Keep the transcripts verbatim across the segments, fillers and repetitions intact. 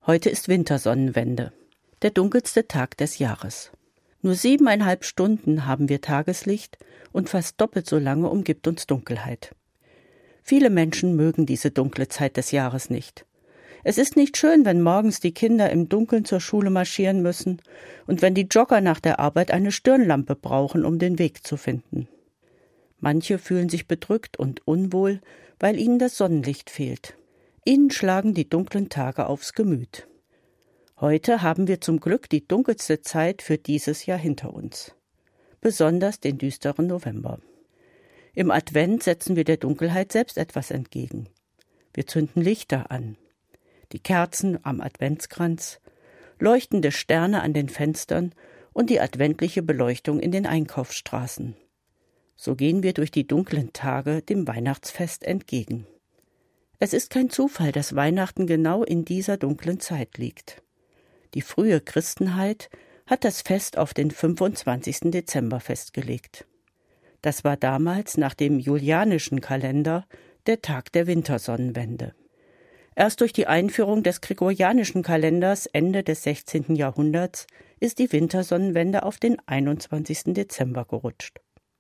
Heute ist Wintersonnenwende, der dunkelste Tag des Jahres. Nur siebeneinhalb Stunden haben wir Tageslicht und fast doppelt so lange umgibt uns Dunkelheit. Viele Menschen mögen diese dunkle Zeit des Jahres nicht. Es ist nicht schön, wenn morgens die Kinder im Dunkeln zur Schule marschieren müssen und wenn die Jogger nach der Arbeit eine Stirnlampe brauchen, um den Weg zu finden. Manche fühlen sich bedrückt und unwohl, weil ihnen das Sonnenlicht fehlt. Ihnen schlagen die dunklen Tage aufs Gemüt. Heute haben wir zum Glück die dunkelste Zeit für dieses Jahr hinter uns. Besonders den düsteren November. Im Advent setzen wir der Dunkelheit selbst etwas entgegen. Wir zünden Lichter an. Die Kerzen am Adventskranz, leuchtende Sterne an den Fenstern und die adventliche Beleuchtung in den Einkaufsstraßen. So gehen wir durch die dunklen Tage dem Weihnachtsfest entgegen. Es ist kein Zufall, dass Weihnachten genau in dieser dunklen Zeit liegt. Die frühe Christenheit hat das Fest auf den fünfundzwanzigsten Dezember festgelegt. Das war damals nach dem julianischen Kalender der Tag der Wintersonnenwende. Erst durch die Einführung des gregorianischen Kalenders Ende des sechzehnten Jahrhunderts ist die Wintersonnenwende auf den einundzwanzigsten Dezember gerutscht.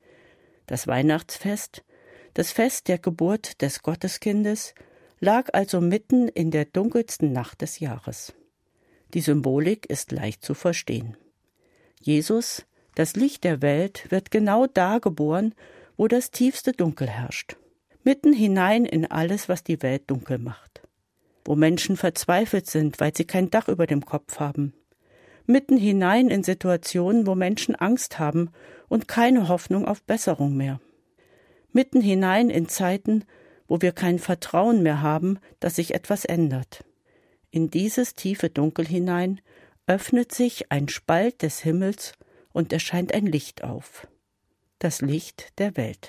Das Weihnachtsfest, das Fest der Geburt des Gotteskindes, lag also mitten in der dunkelsten Nacht des Jahres. Die Symbolik ist leicht zu verstehen. Jesus, das Licht der Welt, wird genau da geboren, wo das tiefste Dunkel herrscht. Mitten hinein in alles, was die Welt dunkel macht. Wo Menschen verzweifelt sind, weil sie kein Dach über dem Kopf haben. Mitten hinein in Situationen, wo Menschen Angst haben und keine Hoffnung auf Besserung mehr. Mitten hinein in Zeiten, wo wir kein Vertrauen mehr haben, dass sich etwas ändert. In dieses tiefe Dunkel hinein öffnet sich ein Spalt des Himmels und erscheint ein Licht auf. Das Licht der Welt.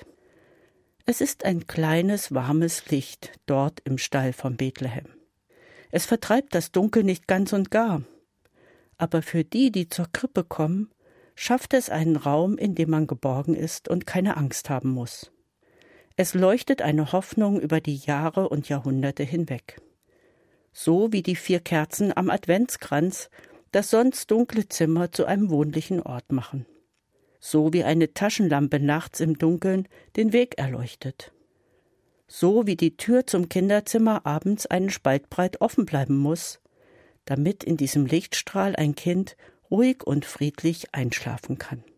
Es ist ein kleines, warmes Licht dort im Stall von Bethlehem. Es vertreibt das Dunkel nicht ganz und gar. Aber für die, die zur Krippe kommen, schafft es einen Raum, in dem man geborgen ist und keine Angst haben muss. Es leuchtet eine Hoffnung über die Jahre und Jahrhunderte hinweg. So wie die vier Kerzen am Adventskranz das sonst dunkle Zimmer zu einem wohnlichen Ort machen. So wie eine Taschenlampe nachts im Dunkeln den Weg erleuchtet. So wie die Tür zum Kinderzimmer abends einen Spalt breit offen bleiben muss, damit in diesem Lichtstrahl ein Kind ruhig und friedlich einschlafen kann.